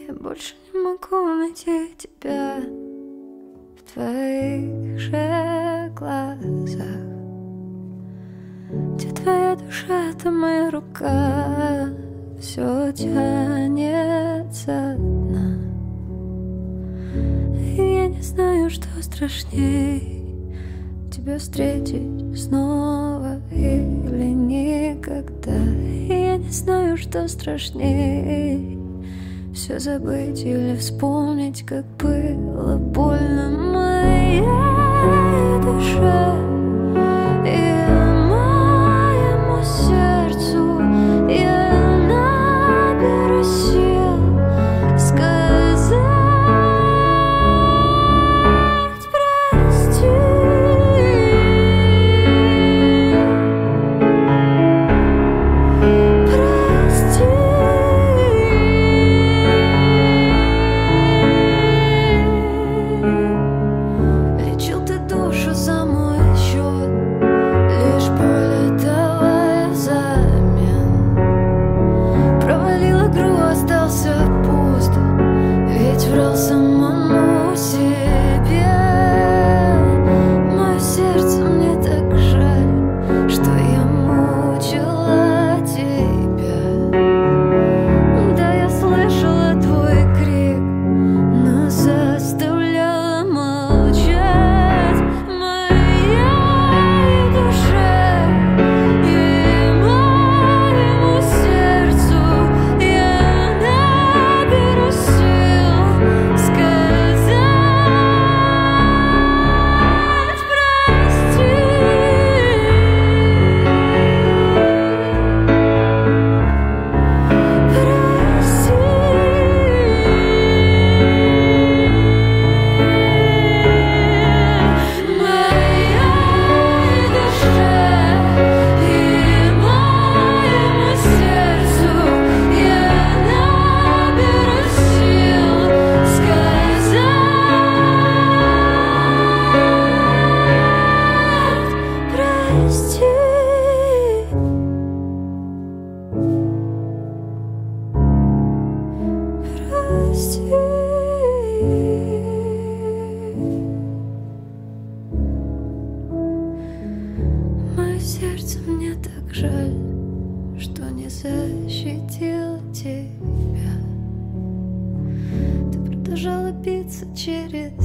Я больше не могу найти тебя в твоих же глазах. Где твоя душа, там моя рука, все тянется дна. И я не знаю, что страшней, тебя встретить снова или никогда. И я не знаю, что страшней, все забыть или вспомнить, как было больно моей душе и моему сердцу. Я наберу сил сказать прости. Сердце, мне так жаль, что не защитил тебя. Ты продолжала биться через